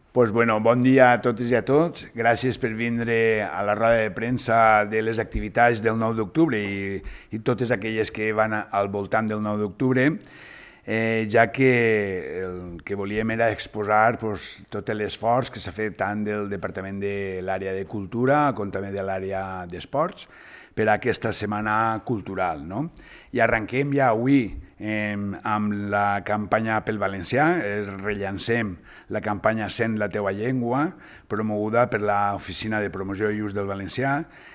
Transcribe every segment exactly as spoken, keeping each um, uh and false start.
Pues bueno, bon dia a totes i a tots. Gràcies per vindre a la roda de premsa de les activitats del nou d'octubre i, i totes aquelles que van al voltant del nou d'octubre, eh, ja que el que volíem era exposar pues, tot l'esforç que s'ha fet tant del Departament de l'àrea de Cultura com també de l'àrea d'Esports per a aquesta setmana cultural. No? I arrenquem ja avui eh, amb la campanya pel valencià, es rellancem la campanya Sent la teua llengua, promoguda per l'Oficina de Promoció i Ús del Valencià,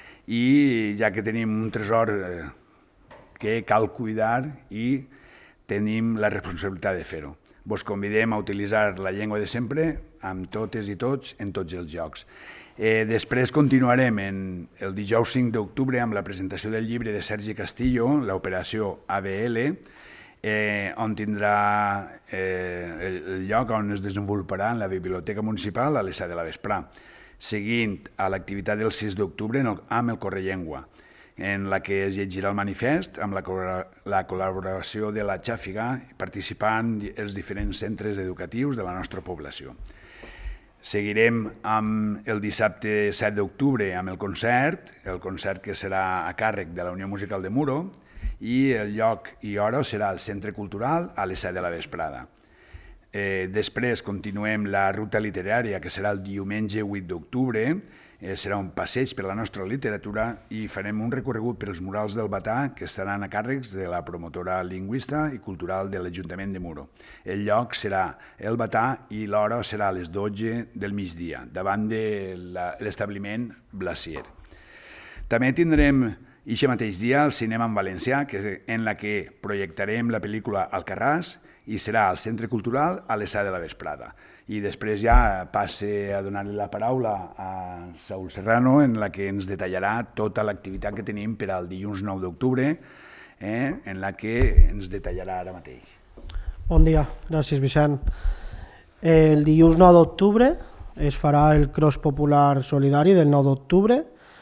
i ja que tenim un tresor eh, que cal cuidar i tenim la responsabilitat de fer-ho. Vos convidem a utilitzar la llengua de sempre amb totes i tots en tots els llocs. Eh, després continuarem en el dijous cinc d'octubre amb la presentació del llibre de Sergi Castillo, l'operació A B L, eh, on tindrà eh, el, el lloc on es desenvoluparà en la Biblioteca Municipal a les set de la vesprà, seguint a l'activitat del sis d'octubre amb el Correllengua, en la que es llegirà el manifest amb la, la col·laboració de la Xàfiga, participant els diferents centres educatius de la nostra població. Seguirem amb el dissabte set d'octubre amb el concert, el concert que serà a càrrec de la Unió Musical de Muro, i el lloc i hora serà al Centre Cultural a les set de la vesprada. Eh, després continuem la ruta literària, que serà el diumenge vuit d'octubre, eh, serà un passeig per la nostra literatura i farem un recorregut per els murals del Batà que estaran a càrrecs de la promotora lingüista i cultural de l'Ajuntament de Muro. El lloc serà el Batà i l'hora serà a les dotze del migdia, davant de l'establiment Blacier. També tindrem aquest mateix dia el cinema en valencià, que, en la que projectarem la pel·lícula Alcarràs i serà al Centre Cultural a les set de la vesprada. I després ja passe a donar-li la paraula a Saúl Serrano, en la que ens detallarà tota l'activitat que tenim per al dilluns nou d'octubre, eh, en la que ens detallarà ara mateix. Bon dia, gràcies Vicent. El dilluns nou d'octubre es farà el cross popular solidari del nou d'octubre.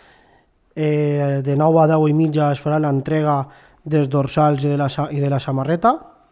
Eh, de nou a deu i mitja es farà l'entrega dels dorsals i de la, i de la samarreta.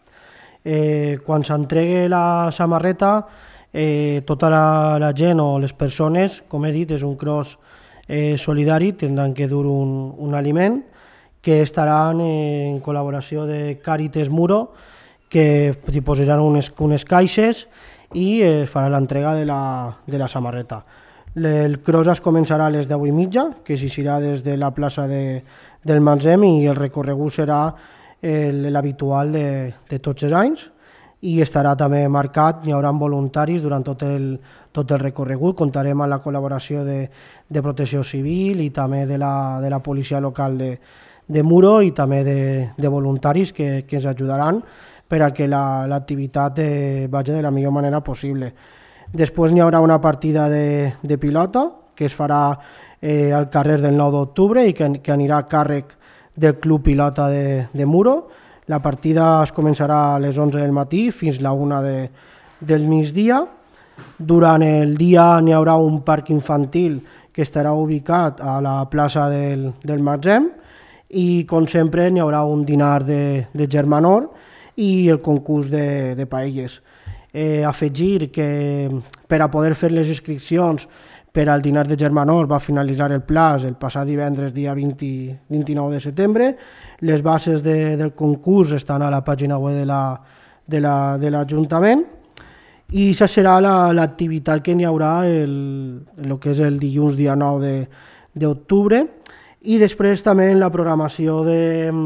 Eh, quan s'entregui la samarreta, eh, tota la, la gent o les persones, com he dit, és un cross eh, solidari, tindran que dur un, un aliment que estaran en col·laboració de Càritas Muro, que hi posaran unes, unes caixes i es farà l'entrega de, la, de la samarreta. El cross es començarà a les deu i mitja, que s'iniciarà des de la plaça de, del Mansem, i el recorregut serà l'habitual de, de tots els anys, i estarà també marcat, hi haurà voluntaris durant tot el, tot el recorregut. Comptarem amb la col·laboració de, de Protecció Civil i també de la, de la policia local de, de Muro i també de, de voluntaris que, que ens ajudaran per a que l'activitat la, eh, vagi de la millor manera possible. Després n'hi haurà una partida de, de pilota que es farà eh, al carrer del nou d'octubre i que, que anirà a càrrec del Club Pilota de, de Muro. La partida es començarà a les onze del matí fins a la una de, del migdia. Durant el dia n'hi haurà un parc infantil que estarà ubicat a la plaça del, del Matzem i, com sempre, n'hi haurà un dinar de, de germanor i el concurs de, de paelles. Eh, afegir que per a poder fer les inscripcions per al dinar de germanor va finalitzar el plaç el passat divendres dia vint, vint-i-nou de setembre. Les bases de, del concurs estan a la pàgina web de la, de la, de l'Ajuntament i això serà l'activitat la, que n'hi haurà el, el que és el dilluns dia nou d'octubre. I després també en la programació de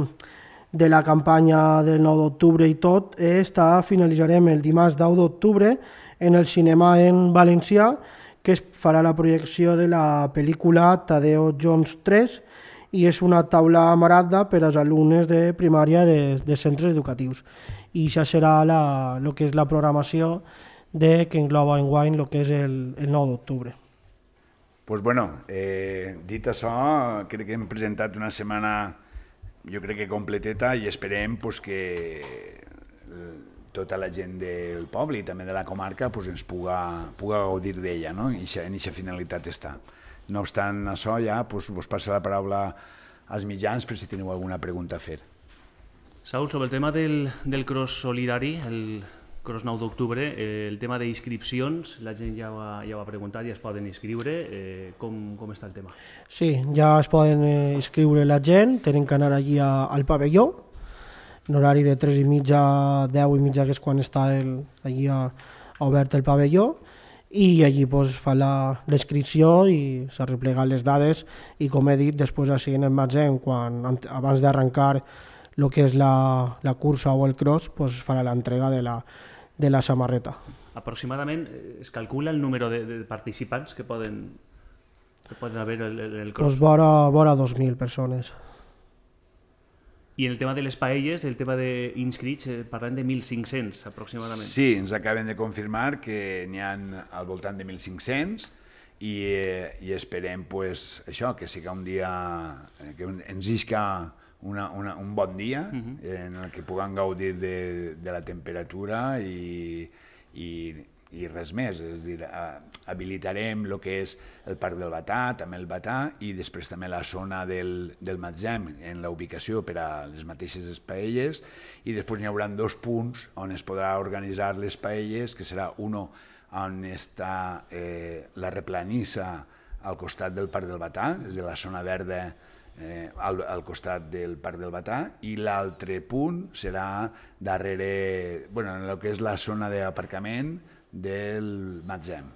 de la campanya del nou d'octubre i tot, eh, està, finalitzarem el dimarts deu d'octubre en el cinema en valencià, que es farà la projecció de la pel·lícula Tadeo Jones tres i és una taula amarada per als alumnes de primària de, de centres educatius. I això serà la, el que és la programació de, que engloba enguany el que és el, el nou d'octubre. Pues bueno, eh, dit això, crec que hem presentat una setmana jo crec que completeta i esperem pues, que tota la gent del poble i també de la comarca pues, ens puga, puga gaudir d'ella, no? I en aquesta finalitat està. No obstant això, ja pues, vos passa la paraula als mitjans per si teniu alguna pregunta a fer. Saúl, sobre el tema del, del cross solidari, el, Cross nou d'octubre, eh, el tema d'inscripcions, la gent ja ho, ha, ja ho ha preguntat, ja es poden inscriure, eh, com, com està el tema? Sí, ja es poden eh, inscriure la gent, tenen que anar allí a, al pavelló, en horari de tres i mitja a deu i mitja, que és quan està el, allí a, a obert el pavelló, i allí pues, fa l'inscripció i s'ha replegat les dades i, com he dit, després així en el magatzem, quan, abans d'arrencar el que és la, la cursa o el cross, pues, farà l'entrega de la, de la samarreta. Aproximadament es calcula el número de, de participants que poden, que poden haver en el, el cross? Pues vora, vora dos mil persones. I en el tema de les paelles, el tema d'inscrits, eh, parlem de mil cinc-cents aproximadament. Sí, ens acaben de confirmar que n'hi ha al voltant de mil cinc-cents i, eh, i esperem pues, això, que sigui un dia, eh, que ens isca una, una, un bon dia uh-huh. en el que puguem gaudir de, de la temperatura i, i, i res més. És a dir, habilitarem el que és el Parc del Batà, també el Batà, i després també la zona del, del magatzem en la ubicació per a les mateixes paelles, i després n'hi haurà dos punts on es podrà organitzar les paelles, que serà uno on està eh, la replanissa al costat del Parc del Batà, és de la zona verda eh, al, al costat del Parc del Batà, i l'altre punt serà darrere, bueno, en el que és la zona d'aparcament del magatzem.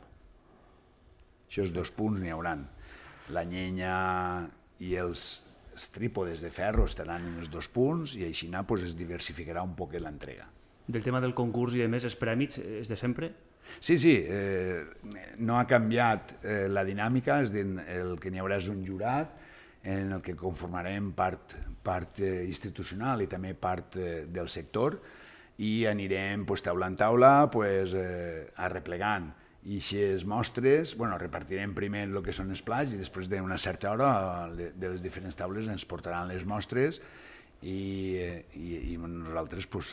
Aquests dos punts n'hi hauran. La llenya i els, els trípodes de ferro estaran en els dos punts i així pues, es diversificarà un poc l'entrega. Del tema del concurs i de més, els prèmits, és de sempre? Sí, sí, eh, no ha canviat eh, la dinàmica, és dir, el que n'hi haurà és un jurat en el que conformarem part, part eh, institucional i també part eh, del sector, i anirem pues, taula en taula pues, eh, arreplegant. I aquestes mostres, bueno, repartirem primer el que són els plats i després d'una certa hora de les diferents taules ens portaran les mostres i, i, i nosaltres pues,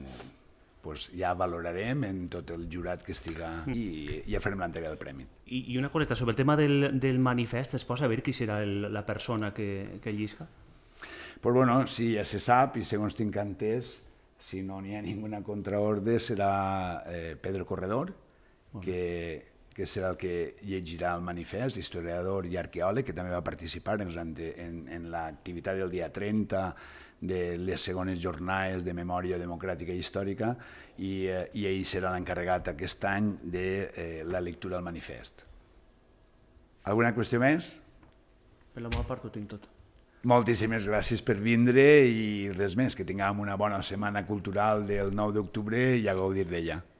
pues, ja valorarem en tot el jurat que estiga i ja farem l'entrega del premi. I, I una coseta, sobre el tema del, del manifest, es pot saber qui serà el, la persona que, que llisca? Pues bueno, sí, ja se sap i segons tinc entès, si no n'hi ha ninguna contraordre, serà eh, Pedro Corredor, que, que serà el que llegirà el manifest, historiador i arqueòleg, que també va participar en, en, en l'activitat del dia trenta de les segones jornades de memòria democràtica i històrica, i, eh, i ell serà l'encarregat aquest any de eh, la lectura del manifest. Alguna qüestió més? Per la meva part ho tinc tot. Moltíssimes gràcies per vindre i res més, que tinguem una bona setmana cultural del nou d'octubre i a gaudir d'ella.